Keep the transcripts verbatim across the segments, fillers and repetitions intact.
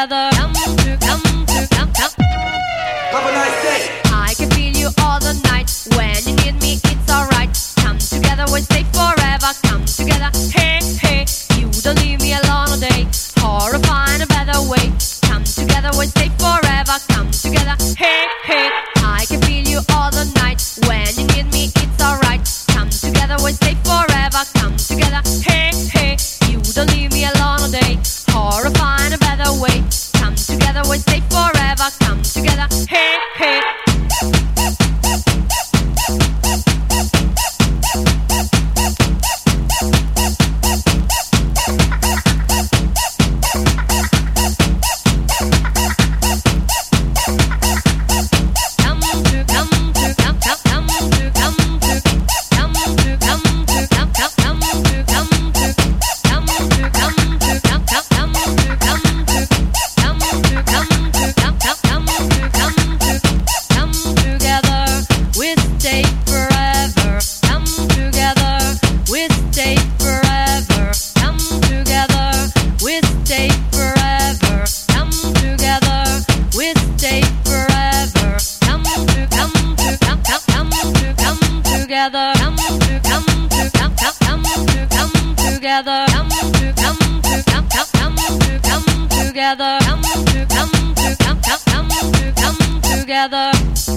together. Come to, come to, come, come. Have a nice day. I can feel you all the night. When you need me, it's alright. Come together, we'll stay forever. Come together, hey, hey. You don't leave me alone all day, or I'll find a better way. Come together, we'll stay forever. Come together, hey, hey. I can feel you all the night. When you need me, it's alright. Come together, we'll stay forever. Come together, hey, hey. You don't leave me alone all day, or I'll find a better way. Come together, we'll stay forever. Come together, hey, hey. Together, come to, come to, come, come, come to, come together, come to, come to, come, come, come to, come together, come to, come to, come, come, come to, come together.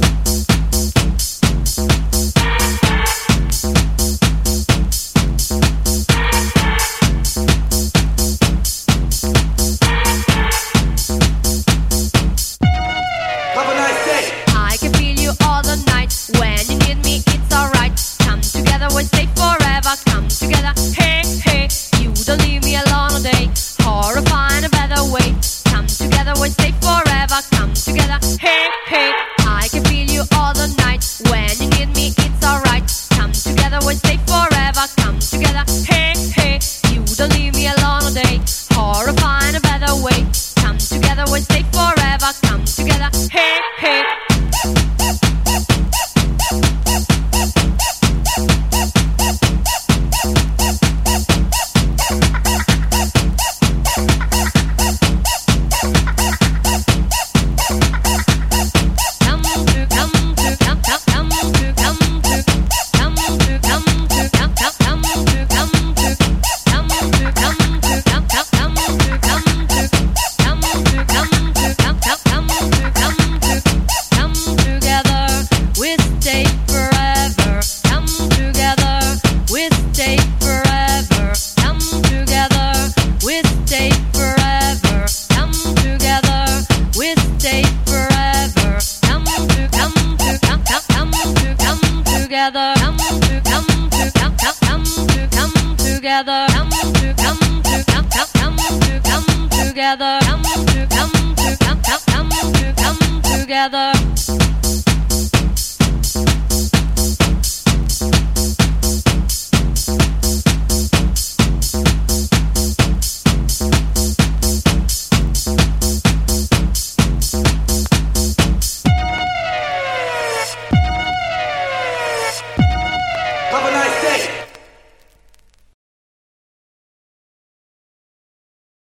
Have a nice day. I can feel you all the night. When you need me, it's alright. Come together, we'll stay forever. Come together, hey, hey. You don't leave me alone all day, or I'll find a better way. Come together, we'll stay forever. Come together, hey, hey. I can feel you all the night. When you need me, it's alright. Come together, we'll stay forever. Come together, hey, hey. You don't leave me alone all day, or I'll find a better way. Come together, we'll stay forever. Come together, hey, hey. Together, come to, come to, come, come, come to, come together, come to, come to, come, come, come to, come together, come to, come to, come, come, come to, come together.